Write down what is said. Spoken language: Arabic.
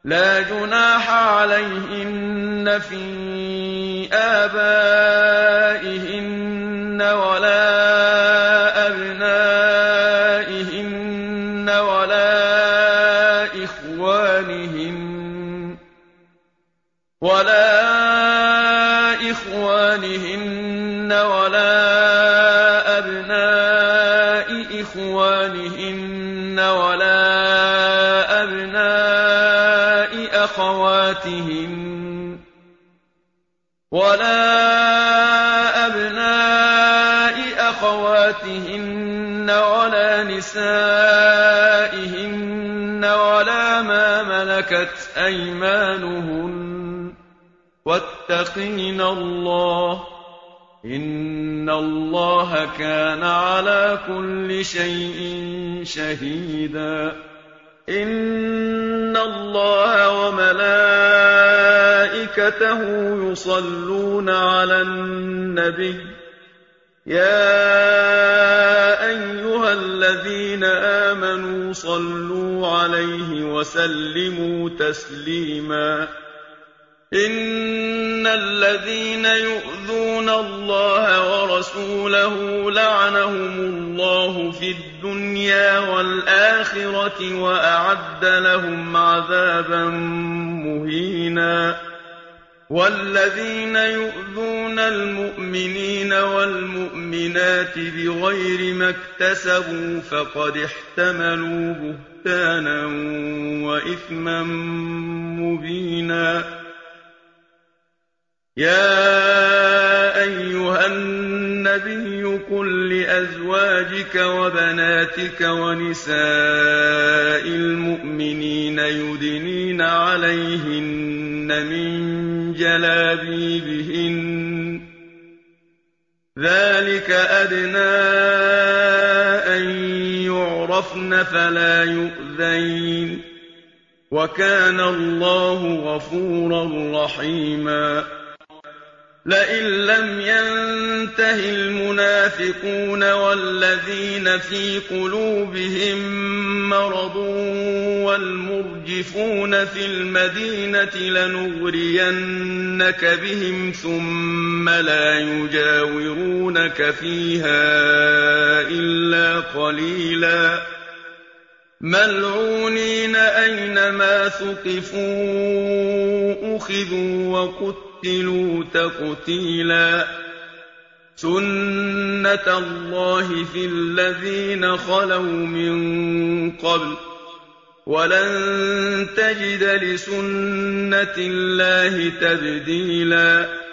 لا جناح عليهن في آبائهن ولا أبنائهن ولا إخوانهن ولا أبناء إخوانهن ولا أبناء أخواتهن ولا نسائهن ولا ما ملكت أيمانهن واتقين الله إن الله كان على كل شيء شهيدا إن الله وملائكته يصلون على النبي يا أيها الذين آمنوا صلوا عليه وسلموا تسليما إن الذين يؤذون الله ورسوله لعنهم الله في الدنيا والآخرة وأعد لهم عذابا مهينا والذين يؤذون المؤمنين والمؤمنات بغير ما اكتسبوا فقد احتملوا بهتانا وإثما مبينا يا أيها النبي قل لأزواجك وبناتك ونساء المؤمنين يدنين عليهن من جلابيبهن ذلك أدنى أن يعرفن فلا يؤذين وكان الله غفورا رحيما لئن لم ينته المنافقون والذين في قلوبهم مرض والمرجفون في المدينة لنغرينك بهم ثم لا يجاورونك فيها إلا قليلا ملعونين أينما ثقفوا أخذوا وقتلوا تقتيلا سنة الله في الذين خلوا من قبل ولن تجد لسنة الله تبديلا